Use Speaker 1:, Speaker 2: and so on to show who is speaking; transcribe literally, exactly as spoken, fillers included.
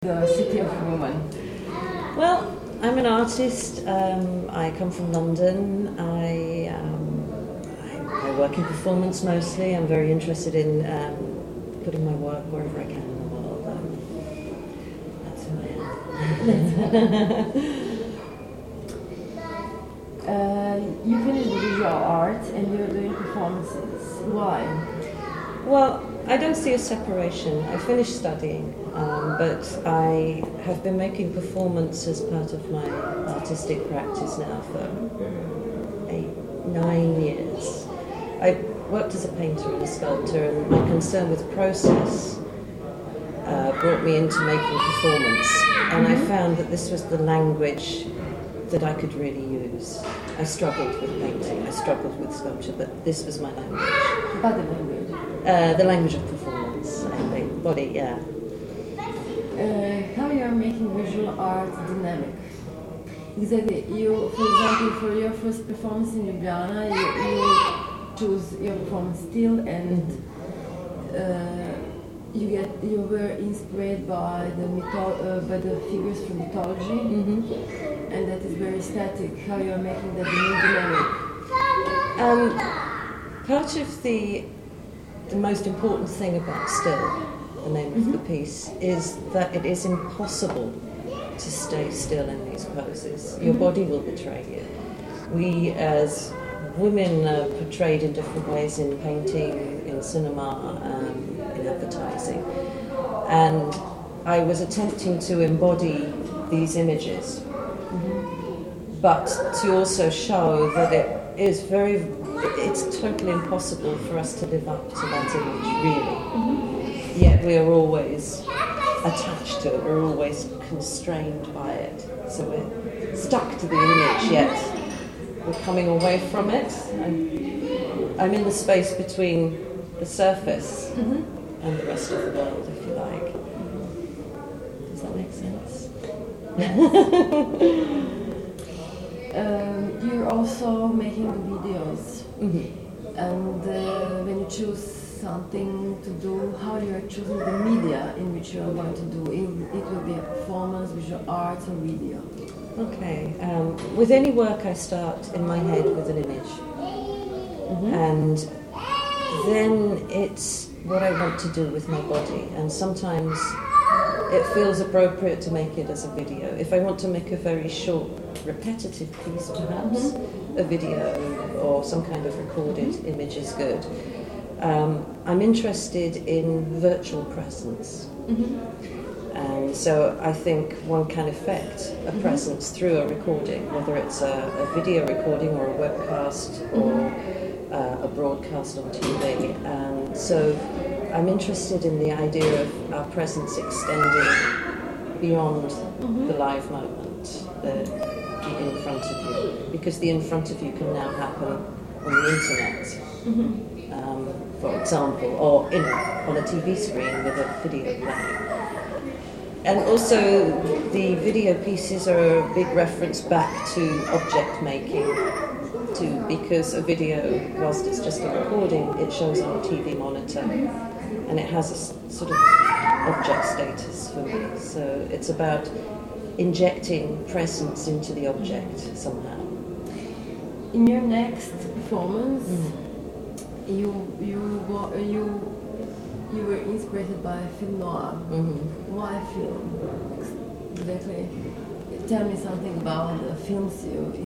Speaker 1: The City of Women?
Speaker 2: Well, I'm an artist. Um, I come from London. I, um, I, I work in performance mostly. I'm very interested in um, putting my work wherever I can in the world. Um, that's who
Speaker 1: I am. uh, you finished visual art and you're doing performances. Why?
Speaker 2: Well, I don't see a separation. I finished studying, um, but I have been making performance as part of my artistic practice now for eight, nine years. I worked as a painter and a sculptor, and my concern with process uh, brought me into making performance. And I found that this was the language that I could really use. I struggled with painting, I struggled with sculpture, but this was my language.
Speaker 1: Body language?
Speaker 2: Uh, the language of performance, I think. Body, yeah.
Speaker 1: Uh, how you are making visual art dynamic? Exactly. You, for example, for your first performance in Ljubljana, you, you choose your performance still, and uh, you get you were inspired by the mytho- uh, by the figures from mythology, mm-hmm. and that is very static. How you are making that new dynamic?
Speaker 2: Um, part of the the most important thing about Still, the name mm-hmm. of the piece, is that it is impossible to stay still in these poses. Your mm-hmm. body will betray you. We as women are portrayed in different ways in painting, in cinema, um, in advertising. And I was attempting to embody these images, mm-hmm. but to also show that it is very, it's totally impossible for us to live up to that image, really. Mm-hmm. Yet we are always attached to it, we're always constrained by it. So we're stuck to the image, yet we're coming away from it. I'm, I'm in the space between the surface mm-hmm. and the rest of the world, if you like. Does that make sense?
Speaker 1: um, you're also making videos.
Speaker 2: Mm-hmm.
Speaker 1: And uh, when you choose something to do, how you are choosing the media in which you are going to do it? It will be a performance, visual arts, or video.
Speaker 2: Okay. Um, with any work, I start in my head with an image, mm-hmm. and then it's what I want to do with my body. And sometimes it feels appropriate to make it as a video. If I want to make a very short, repetitive piece, perhaps, mm-hmm. a video or some kind of recorded mm-hmm. image is good. Um, I'm interested in virtual presence. Mm-hmm. And so I think one can affect a mm-hmm. presence through a recording, whether it's a, a video recording or a webcast or mm-hmm. uh, a broadcast on T V. And so I'm interested in the idea of our presence extending beyond mm-hmm. the live moment, the, the in front of you, because the in front of you can now happen on the internet. Mm-hmm. Um, for example, or in a, on a T V screen with a video playing. And also, the video pieces are a big reference back to object making, too, because a video, whilst it's just a recording, it shows on a T V monitor, and it has a sort of object status for me. So it's about injecting presence into the object somehow.
Speaker 1: In your next performance, mm. you you you. You were inspired by film noir. Mm-hmm. Why film? Exactly. Tell me something about the films you